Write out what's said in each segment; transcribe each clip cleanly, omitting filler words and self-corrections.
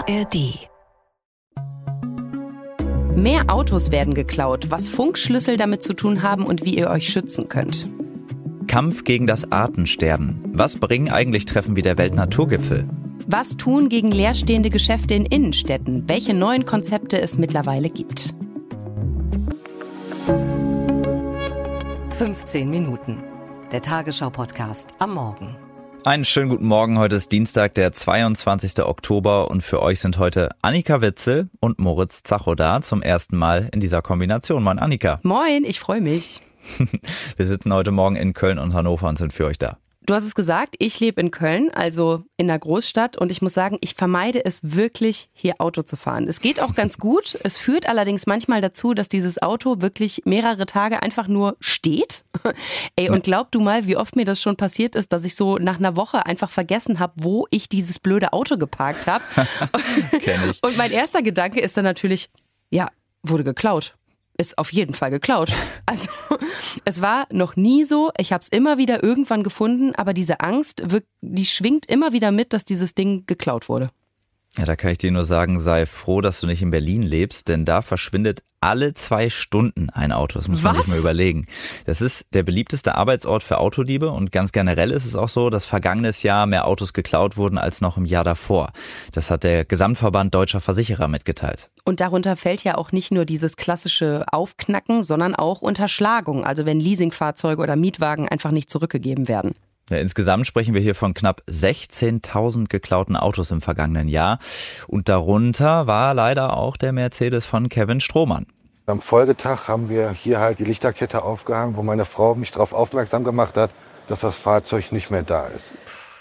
ARD. Mehr Autos werden geklaut, was Funkschlüssel damit zu tun haben und wie ihr euch schützen könnt. Kampf gegen das Artensterben. Was bringen eigentlich Treffen wie der Weltnaturgipfel? Was tun gegen leerstehende Geschäfte in Innenstädten? Welche neuen Konzepte es mittlerweile gibt? 15 Minuten. Der Tagesschau-Podcast am Morgen. Einen schönen guten Morgen. Heute ist Dienstag, der 22. Oktober und für euch sind heute Annika Witzel und Moritz Zacho da, zum ersten Mal in dieser Kombination. Moin Annika. Moin, ich freue mich. Wir sitzen heute Morgen in Köln und Hannover und sind für euch da. Du hast es gesagt, ich lebe in Köln, also in einer Großstadt, und ich muss sagen, ich vermeide es wirklich, hier Auto zu fahren. Es geht auch ganz gut, es führt allerdings manchmal dazu, dass dieses Auto wirklich mehrere Tage einfach nur steht. Ey, und glaub du mal, wie oft mir das schon passiert ist, dass ich so nach einer Woche einfach vergessen habe, wo ich dieses blöde Auto geparkt habe. Kenn ich. Und mein erster Gedanke ist dann natürlich, ja, wurde geklaut. Ist auf jeden Fall geklaut. Also es war noch nie so, ich habe es immer wieder irgendwann gefunden, aber diese Angst, die schwingt immer wieder mit, dass dieses Ding geklaut wurde. Ja, da kann ich dir nur sagen, sei froh, dass du nicht in Berlin lebst, denn da verschwindet alle 2 Stunden ein Auto. Das muss man sich mal überlegen. Das ist der beliebteste Arbeitsort für Autodiebe und ganz generell ist es auch so, dass vergangenes Jahr mehr Autos geklaut wurden als noch im Jahr davor. Das hat der Gesamtverband Deutscher Versicherer mitgeteilt. Und darunter fällt ja auch nicht nur dieses klassische Aufknacken, sondern auch Unterschlagung. Also wenn Leasingfahrzeuge oder Mietwagen einfach nicht zurückgegeben werden. Ja, insgesamt sprechen wir hier von knapp 16.000 geklauten Autos im vergangenen Jahr. Und darunter war leider auch der Mercedes von Kevin Strohmann. Am Folgetag haben wir hier halt die Lichterkette aufgehangen, wo meine Frau mich darauf aufmerksam gemacht hat, dass das Fahrzeug nicht mehr da ist.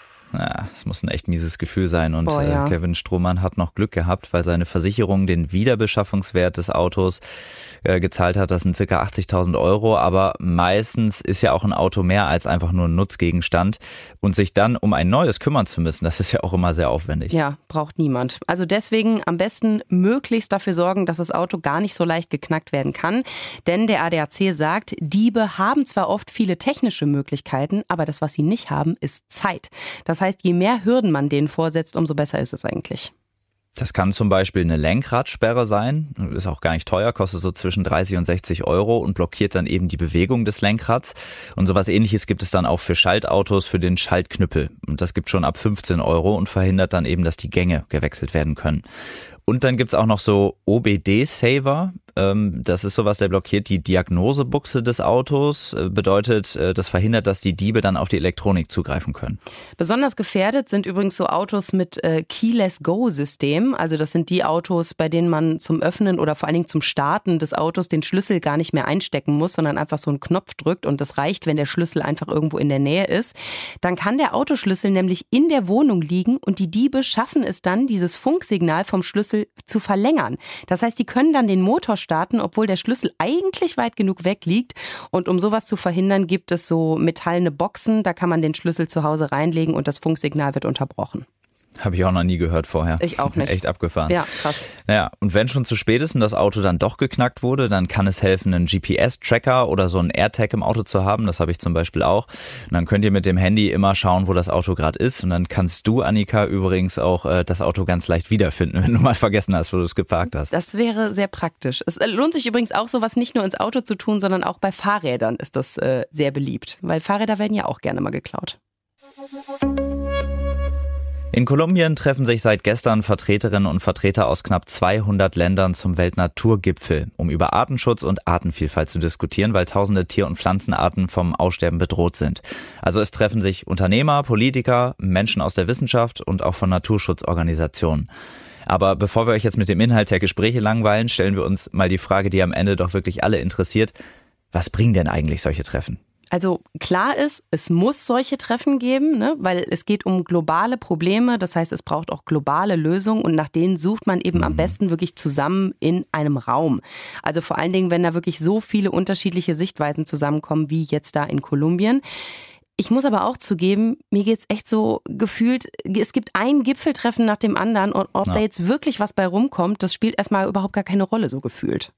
Ja, es muss ein echt mieses Gefühl sein und ja. Kevin Strohmann hat noch Glück gehabt, weil seine Versicherung den Wiederbeschaffungswert des Autos gezahlt hat. Das sind ca. 80.000 Euro, aber meistens ist ja auch ein Auto mehr als einfach nur ein Nutzgegenstand und sich dann um ein neues kümmern zu müssen, das ist ja auch immer sehr aufwendig. Ja, braucht niemand. Also deswegen am besten möglichst dafür sorgen, dass das Auto gar nicht so leicht geknackt werden kann, denn der ADAC sagt, Diebe haben zwar oft viele technische Möglichkeiten, aber das, was sie nicht haben, ist Zeit. Das heißt, je mehr Hürden man denen vorsetzt, umso besser ist es eigentlich. Das kann zum Beispiel eine Lenkradsperre sein, ist auch gar nicht teuer, kostet so zwischen 30 und 60 Euro und blockiert dann eben die Bewegung des Lenkrads. Und sowas Ähnliches gibt es dann auch für Schaltautos, für den Schaltknüppel. Und das gibt schon ab 15 Euro und verhindert dann eben, dass die Gänge gewechselt werden können. Und dann gibt's auch noch so OBD-Saver. Das ist sowas, der blockiert die Diagnosebuchse des Autos. Bedeutet, das verhindert, dass die Diebe dann auf die Elektronik zugreifen können. Besonders gefährdet sind übrigens so Autos mit Keyless-Go-System. Also das sind die Autos, bei denen man zum Öffnen oder vor allen Dingen zum Starten des Autos den Schlüssel gar nicht mehr einstecken muss, sondern einfach so einen Knopf drückt und das reicht, wenn der Schlüssel einfach irgendwo in der Nähe ist. Dann kann der Autoschlüssel nämlich in der Wohnung liegen und die Diebe schaffen es dann, dieses Funksignal vom Schlüssel zu verlängern. Das heißt, die können dann den Motor starten, obwohl der Schlüssel eigentlich weit genug weg liegt. Und um sowas zu verhindern, gibt es so metallene Boxen. Da kann man den Schlüssel zu Hause reinlegen und das Funksignal wird unterbrochen. Habe ich auch noch nie gehört vorher. Ich auch nicht. Echt abgefahren. Ja, krass. Naja, und wenn schon zu spät ist und das Auto dann doch geknackt wurde, dann kann es helfen, einen GPS-Tracker oder so einen AirTag im Auto zu haben. Das habe ich zum Beispiel auch. Und dann könnt ihr mit dem Handy immer schauen, wo das Auto gerade ist. Und dann kannst du, Annika, übrigens auch das Auto ganz leicht wiederfinden, wenn du mal vergessen hast, wo du es geparkt hast. Das wäre sehr praktisch. Es lohnt sich übrigens auch, sowas nicht nur ins Auto zu tun, sondern auch bei Fahrrädern ist das sehr beliebt. Weil Fahrräder werden ja auch gerne mal geklaut. In Kolumbien treffen sich seit gestern Vertreterinnen und Vertreter aus knapp 200 Ländern zum Weltnaturgipfel, um über Artenschutz und Artenvielfalt zu diskutieren, weil tausende Tier- und Pflanzenarten vom Aussterben bedroht sind. Also es treffen sich Unternehmer, Politiker, Menschen aus der Wissenschaft und auch von Naturschutzorganisationen. Aber bevor wir euch jetzt mit dem Inhalt der Gespräche langweilen, stellen wir uns mal die Frage, die am Ende doch wirklich alle interessiert. Was bringen denn eigentlich solche Treffen? Also klar ist, es muss solche Treffen geben, ne? Weil es geht um globale Probleme. Das heißt, es braucht auch globale Lösungen und nach denen sucht man eben am besten wirklich zusammen in einem Raum. Also vor allen Dingen, wenn da wirklich so viele unterschiedliche Sichtweisen zusammenkommen, wie jetzt da in Kolumbien. Ich muss aber auch zugeben, mir geht's echt so gefühlt, es gibt ein Gipfeltreffen nach dem anderen und ob da jetzt wirklich was bei rumkommt, das spielt erstmal überhaupt gar keine Rolle so gefühlt.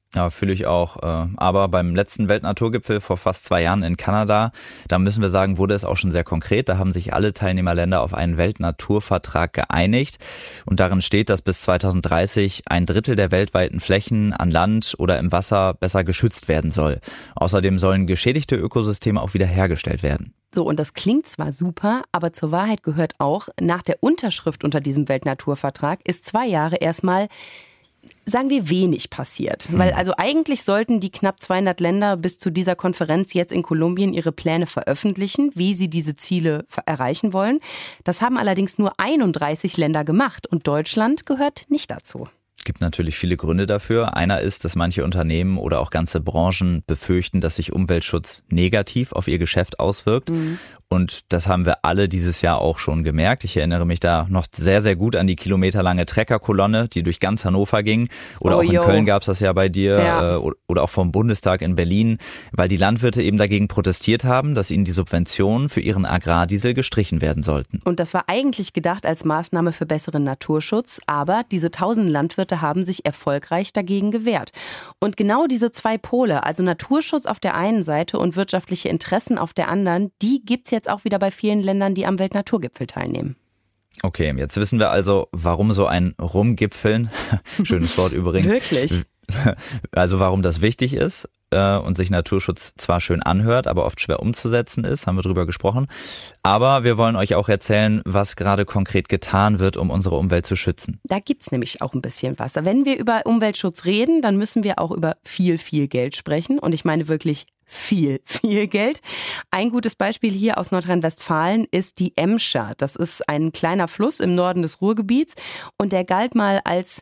Ja, fühle ich auch. Aber beim letzten Weltnaturgipfel vor fast 2 Jahren in Kanada, da müssen wir sagen, wurde es auch schon sehr konkret. Da haben sich alle Teilnehmerländer auf einen Weltnaturvertrag geeinigt. Und darin steht, dass bis 2030 1/3 der weltweiten Flächen an Land oder im Wasser besser geschützt werden soll. Außerdem sollen geschädigte Ökosysteme auch wiederhergestellt werden. So, und das klingt zwar super, aber zur Wahrheit gehört auch, nach der Unterschrift unter diesem Weltnaturvertrag ist 2 Jahre erstmal, sagen wir, wenig passiert. Weil also eigentlich sollten die knapp 200 Länder bis zu dieser Konferenz jetzt in Kolumbien ihre Pläne veröffentlichen, wie sie diese Ziele erreichen wollen. Das haben allerdings nur 31 Länder gemacht und Deutschland gehört nicht dazu. Es gibt natürlich viele Gründe dafür. Einer ist, dass manche Unternehmen oder auch ganze Branchen befürchten, dass sich Umweltschutz negativ auf ihr Geschäft auswirkt. Und das haben wir alle dieses Jahr auch schon gemerkt. Ich erinnere mich da noch sehr, sehr gut an die kilometerlange Treckerkolonne, die durch ganz Hannover ging. Oder auch in Köln gab es das ja bei dir. Ja. Oder auch vom Bundestag in Berlin. Weil die Landwirte eben dagegen protestiert haben, dass ihnen die Subventionen für ihren Agrardiesel gestrichen werden sollten. Und das war eigentlich gedacht als Maßnahme für besseren Naturschutz. Aber diese 1000 Landwirte haben sich erfolgreich dagegen gewehrt. Und genau diese 2 Pole, also Naturschutz auf der einen Seite und wirtschaftliche Interessen auf der anderen, die gibt's jetzt auch wieder bei vielen Ländern, die am Weltnaturgipfel teilnehmen. Okay, jetzt wissen wir also, warum so ein Rumgipfeln, schönes Wort übrigens. Wirklich? Also warum das wichtig ist und sich Naturschutz zwar schön anhört, aber oft schwer umzusetzen ist, haben wir drüber gesprochen. Aber wir wollen euch auch erzählen, was gerade konkret getan wird, um unsere Umwelt zu schützen. Da gibt's nämlich auch ein bisschen was. Wenn wir über Umweltschutz reden, dann müssen wir auch über viel, viel Geld sprechen. Und ich meine wirklich viel, viel Geld. Ein gutes Beispiel hier aus Nordrhein-Westfalen ist die Emscher. Das ist ein kleiner Fluss im Norden des Ruhrgebiets und der galt mal als,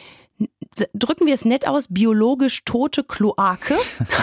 drücken wir es nett aus, biologisch tote Kloake,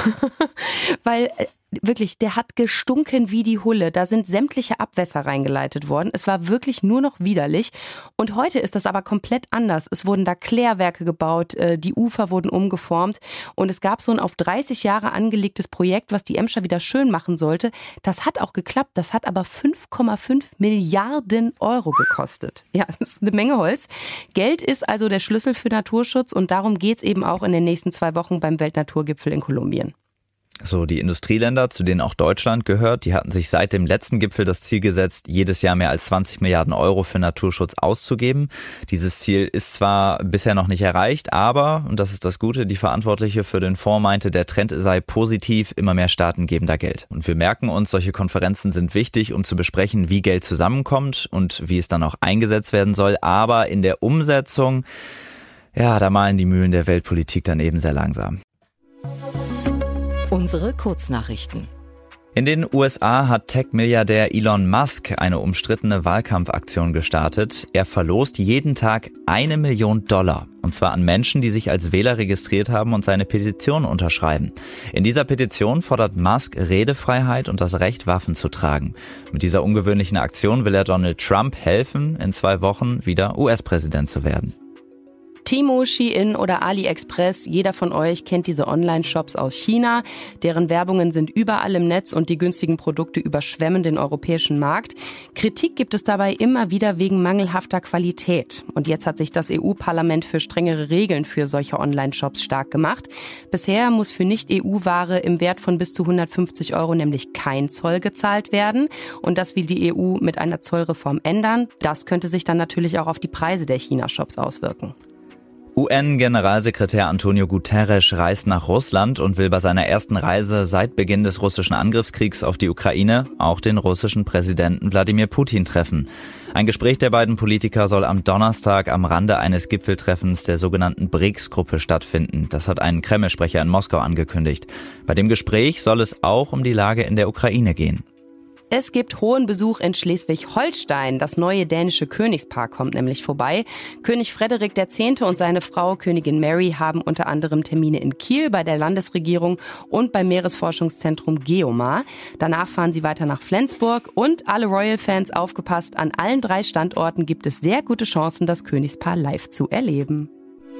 weil wirklich, der hat gestunken wie die Hulle. Da sind sämtliche Abwässer reingeleitet worden. Es war wirklich nur noch widerlich. Und heute ist das aber komplett anders. Es wurden da Klärwerke gebaut, die Ufer wurden umgeformt und es gab so ein auf 30 Jahre angelegtes Projekt, was die Emscher wieder schön machen sollte. Das hat auch geklappt. Das hat aber 5,5 Milliarden Euro gekostet. Ja, das ist eine Menge Holz. Geld ist also der Schlüssel für Naturschutz und darum geht's eben auch in den nächsten 2 Wochen beim Weltnaturgipfel in Kolumbien. So, die Industrieländer, zu denen auch Deutschland gehört, die hatten sich seit dem letzten Gipfel das Ziel gesetzt, jedes Jahr mehr als 20 Milliarden Euro für Naturschutz auszugeben. Dieses Ziel ist zwar bisher noch nicht erreicht, aber, und das ist das Gute, die Verantwortliche für den Fonds meinte, der Trend sei positiv, immer mehr Staaten geben da Geld. Und wir merken uns, solche Konferenzen sind wichtig, um zu besprechen, wie Geld zusammenkommt und wie es dann auch eingesetzt werden soll. Aber in der Umsetzung, ja, da malen die Mühlen der Weltpolitik dann eben sehr langsam. Unsere Kurznachrichten. In den USA hat Tech-Milliardär Elon Musk eine umstrittene Wahlkampfaktion gestartet. Er verlost jeden Tag $1 Million. Und zwar an Menschen, die sich als Wähler registriert haben und seine Petition unterschreiben. In dieser Petition fordert Musk Redefreiheit und das Recht, Waffen zu tragen. Mit dieser ungewöhnlichen Aktion will er Donald Trump helfen, in 2 Wochen wieder US-Präsident zu werden. Temu, Shein oder AliExpress, jeder von euch kennt diese Online-Shops aus China. Deren Werbungen sind überall im Netz und die günstigen Produkte überschwemmen den europäischen Markt. Kritik gibt es dabei immer wieder wegen mangelhafter Qualität. Und jetzt hat sich das EU-Parlament für strengere Regeln für solche Online-Shops stark gemacht. Bisher muss für Nicht-EU-Ware im Wert von bis zu 150 Euro nämlich kein Zoll gezahlt werden. Und das will die EU mit einer Zollreform ändern. Das könnte sich dann natürlich auch auf die Preise der China-Shops auswirken. UN-Generalsekretär Antonio Guterres reist nach Russland und will bei seiner ersten Reise seit Beginn des russischen Angriffskriegs auf die Ukraine auch den russischen Präsidenten Wladimir Putin treffen. Ein Gespräch der beiden Politiker soll am Donnerstag am Rande eines Gipfeltreffens der sogenannten BRICS-Gruppe stattfinden. Das hat ein Kreml-Sprecher in Moskau angekündigt. Bei dem Gespräch soll es auch um die Lage in der Ukraine gehen. Es gibt hohen Besuch in Schleswig-Holstein. Das neue dänische Königspaar kommt nämlich vorbei. König Frederik X. und seine Frau Königin Mary haben unter anderem Termine in Kiel bei der Landesregierung und beim Meeresforschungszentrum Geomar. Danach fahren sie weiter nach Flensburg und alle Royal-Fans aufgepasst. An allen 3 Standorten gibt es sehr gute Chancen, das Königspaar live zu erleben.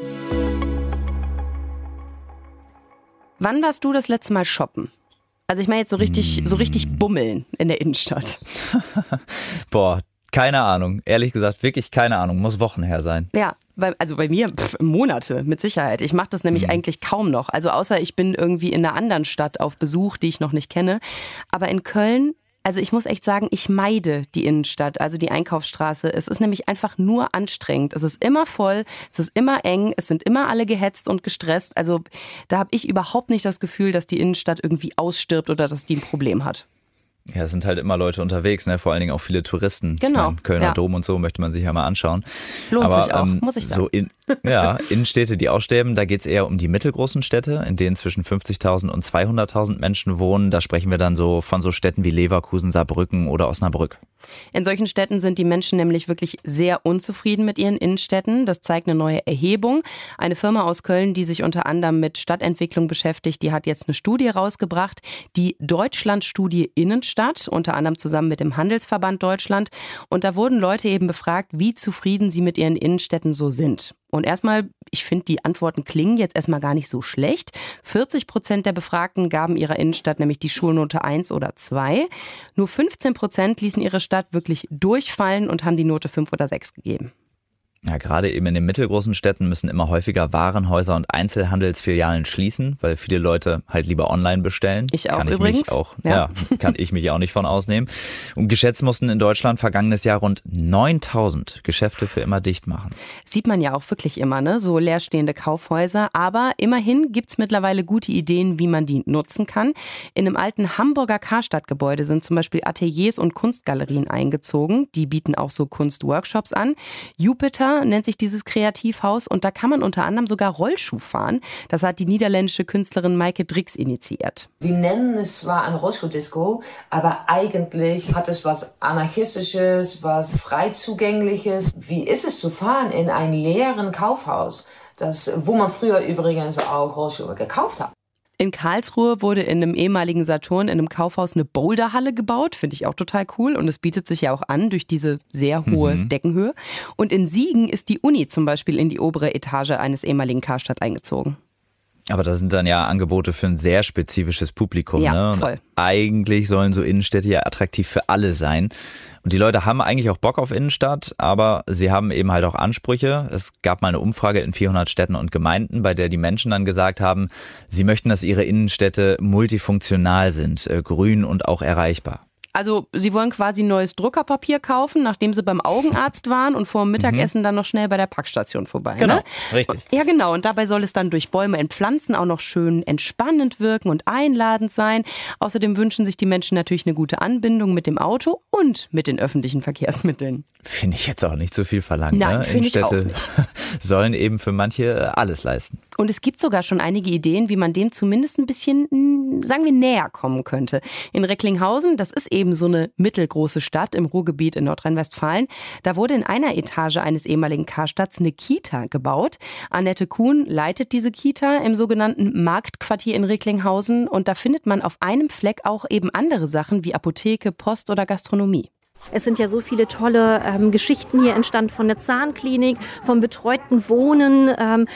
Wann warst du das letzte Mal shoppen? Also ich meine jetzt so richtig bummeln in der Innenstadt. Boah, keine Ahnung. Ehrlich gesagt, wirklich keine Ahnung. Muss Wochen her sein. Ja, bei mir Monate, mit Sicherheit. Ich mache das nämlich eigentlich kaum noch. Also außer ich bin irgendwie in einer anderen Stadt auf Besuch, die ich noch nicht kenne. Aber in Köln, also ich muss echt sagen, ich meide die Innenstadt, also die Einkaufsstraße. Es ist nämlich einfach nur anstrengend. Es ist immer voll, es ist immer eng, es sind immer alle gehetzt und gestresst. Also da habe ich überhaupt nicht das Gefühl, dass die Innenstadt irgendwie ausstirbt oder dass die ein Problem hat. Ja, es sind halt immer Leute unterwegs, ne? Vor allen Dingen auch viele Touristen. Genau. Ich meine, Kölner Dom und so möchte man sich ja mal anschauen. Lohnt sich auch, muss ich sagen. So Innenstädte, die aussterben, da geht es eher um die mittelgroßen Städte, in denen zwischen 50.000 und 200.000 Menschen wohnen. Da sprechen wir dann so von so Städten wie Leverkusen, Saarbrücken oder Osnabrück. In solchen Städten sind die Menschen nämlich wirklich sehr unzufrieden mit ihren Innenstädten. Das zeigt eine neue Erhebung. Eine Firma aus Köln, die sich unter anderem mit Stadtentwicklung beschäftigt, die hat jetzt eine Studie rausgebracht, die Deutschlandstudie Innenstadt, unter anderem zusammen mit dem Handelsverband Deutschland. Und da wurden Leute eben befragt, wie zufrieden sie mit ihren Innenstädten so sind. Und erstmal, ich finde, die Antworten klingen jetzt erstmal gar nicht so schlecht. 40% der Befragten gaben ihrer Innenstadt nämlich die Schulnote 1 oder 2. Nur 15% ließen ihre Stadt wirklich durchfallen und haben die Note 5 oder 6 gegeben. Ja, gerade eben in den mittelgroßen Städten müssen immer häufiger Warenhäuser und Einzelhandelsfilialen schließen, weil viele Leute halt lieber online bestellen. Ich auch übrigens. Kann ich mich auch nicht von ausnehmen. Und geschätzt mussten in Deutschland vergangenes Jahr rund 9.000 Geschäfte für immer dicht machen. Sieht man ja auch wirklich immer, ne? So leerstehende Kaufhäuser. Aber immerhin gibt's mittlerweile gute Ideen, wie man die nutzen kann. In einem alten Hamburger Karstadtgebäude sind zum Beispiel Ateliers und Kunstgalerien eingezogen. Die bieten auch so Kunstworkshops an. Jupiter nennt sich dieses Kreativhaus und da kann man unter anderem sogar Rollschuh fahren. Das hat die niederländische Künstlerin Maike Drix initiiert. Wir nennen es zwar ein Rollschuhdisco, aber eigentlich hat es was Anarchistisches, was frei Zugängliches. Wie ist es zu fahren in einem leeren Kaufhaus, wo man früher übrigens auch Rollschuhe gekauft hat? In Karlsruhe wurde in einem ehemaligen Saturn in einem Kaufhaus eine Boulderhalle gebaut. Finde ich auch total cool. Und es bietet sich ja auch an durch diese sehr hohe Deckenhöhe. Und in Siegen ist die Uni zum Beispiel in die obere Etage eines ehemaligen Karstadt eingezogen. Aber das sind dann ja Angebote für ein sehr spezifisches Publikum. Ja, ne? voll. Eigentlich sollen so Innenstädte ja attraktiv für alle sein. Und die Leute haben eigentlich auch Bock auf Innenstadt, aber sie haben eben halt auch Ansprüche. Es gab mal eine Umfrage in 400 Städten und Gemeinden, bei der die Menschen dann gesagt haben, sie möchten, dass ihre Innenstädte multifunktional sind, grün und auch erreichbar. Also sie wollen quasi neues Druckerpapier kaufen, nachdem sie beim Augenarzt waren und vor dem Mittagessen dann noch schnell bei der Packstation vorbei. Genau, ne? richtig. Ja, genau. Und dabei soll es dann durch Bäume entpflanzen auch noch schön entspannend wirken und einladend sein. Außerdem wünschen sich die Menschen natürlich eine gute Anbindung mit dem Auto und mit den öffentlichen Verkehrsmitteln. Finde ich jetzt auch nicht so viel verlangt. Nein, ne? finde ich auch Innenstädte sollen eben für manche alles leisten. Und es gibt sogar schon einige Ideen, wie man dem zumindest ein bisschen, sagen wir, näher kommen könnte. In Recklinghausen, das ist eben so eine mittelgroße Stadt im Ruhrgebiet in Nordrhein-Westfalen, da wurde in einer Etage eines ehemaligen Karstadts eine Kita gebaut. Annette Kuhn leitet diese Kita im sogenannten Marktquartier in Recklinghausen und da findet man auf einem Fleck auch eben andere Sachen wie Apotheke, Post oder Gastronomie. Es sind ja so viele tolle Geschichten hier entstanden von der Zahnklinik, vom betreuten Wohnen,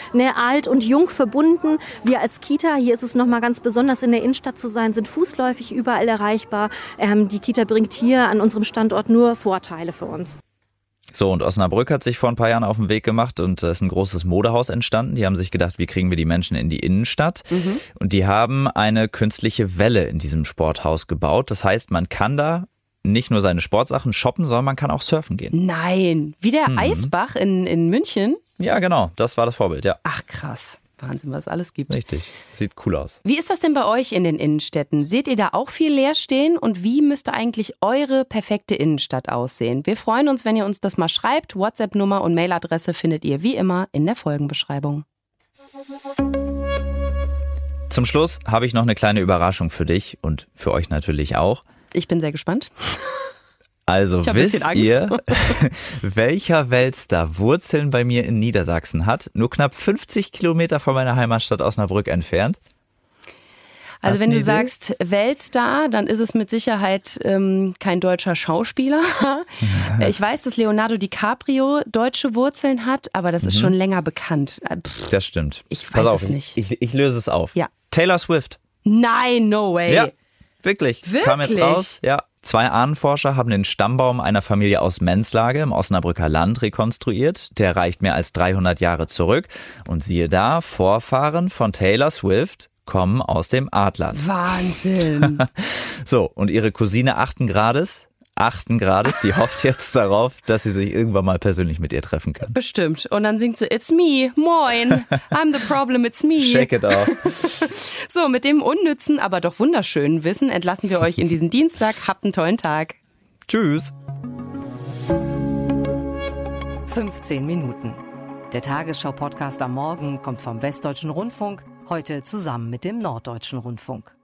alt und jung verbunden. Wir als Kita, hier ist es nochmal ganz besonders in der Innenstadt zu sein, sind fußläufig überall erreichbar. Die Kita bringt hier an unserem Standort nur Vorteile für uns. So, und Osnabrück hat sich vor ein paar Jahren auf den Weg gemacht und da ist ein großes Modehaus entstanden. Die haben sich gedacht, wie kriegen wir die Menschen in die Innenstadt? Und die haben eine künstliche Welle in diesem Sporthaus gebaut. Das heißt, man kann da nicht nur seine Sportsachen shoppen, sondern man kann auch surfen gehen. Nein, wie der Eisbach in München? Ja, genau, das war das Vorbild, ja. Ach krass, Wahnsinn, was es alles gibt. Richtig, sieht cool aus. Wie ist das denn bei euch in den Innenstädten? Seht ihr da auch viel leer stehen? Und wie müsste eigentlich eure perfekte Innenstadt aussehen? Wir freuen uns, wenn ihr uns das mal schreibt. WhatsApp-Nummer und Mailadresse findet ihr wie immer in der Folgenbeschreibung. Zum Schluss habe ich noch eine kleine Überraschung für dich und für euch natürlich auch. Ich bin sehr gespannt. Also wisst ihr, welcher Weltstar Wurzeln bei mir in Niedersachsen hat? Nur knapp 50 Kilometer von meiner Heimatstadt Osnabrück entfernt. Also wenn du sagst Weltstar, dann ist es mit Sicherheit kein deutscher Schauspieler. Ich weiß, dass Leonardo DiCaprio deutsche Wurzeln hat, aber das ist schon länger bekannt. Das stimmt. Ich weiß es nicht. Ich löse es auf. Ja. Taylor Swift. Nein, no way. Ja. Wirklich? Kam jetzt raus. Ja, 2 Ahnenforscher haben den Stammbaum einer Familie aus Menzlage im Osnabrücker Land rekonstruiert. Der reicht mehr als 300 Jahre zurück. Und siehe da, Vorfahren von Taylor Swift kommen aus dem Adland. Wahnsinn. So, und ihre Cousine 8. Grades, die hofft jetzt darauf, dass sie sich irgendwann mal persönlich mit ihr treffen kann. Bestimmt. Und dann singt sie, it's me, moin, I'm the problem, it's me. Shake it off. So, mit dem unnützen, aber doch wunderschönen Wissen entlassen wir euch in diesen Dienstag. Habt einen tollen Tag. Tschüss. 15 Minuten. Der Tagesschau-Podcast am Morgen kommt vom Westdeutschen Rundfunk, heute zusammen mit dem Norddeutschen Rundfunk.